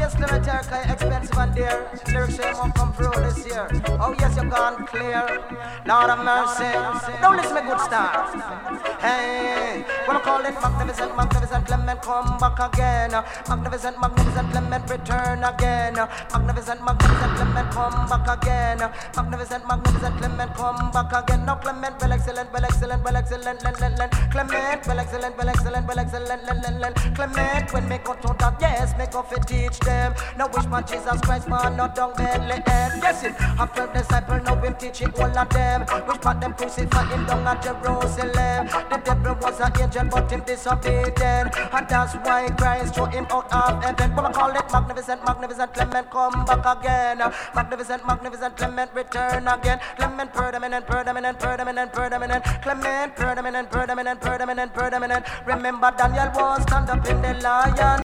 Yes, Clement Erica, expensive and dear. Lyrics say won't come through this year. Oh yes, you're gone clear. Lord of mercy. Don't listen to good stars. Hey, wanna call it magnificent, magnificent Clement come back again. Magnificent, magnificent Clement return again. Magnificent, magnificent Clement come back again. Magnificent, magnificent Clement come back again. Now Clement, well excellent, well excellent, well excellent, Clement, well excellent, well excellent, well excellent, Clement, when make out to that, yes, make off it teach them. Now wish my Jesus Christ, man, not down Bethlehem. Yes, it, after disciple, now him teaching all of them. Which part them crucify him down at Jerusalem. The devil was an angel, but him disobedient. And that's why Christ threw him out of heaven. But I call it magnificent, magnificent Clement come back again. Magnificent, magnificent Clement return again. Clement permanent, permanent, permanent, permanent. Clement permanent, permanent, permanent, permanent. Remember Daniel was stand up in the lion.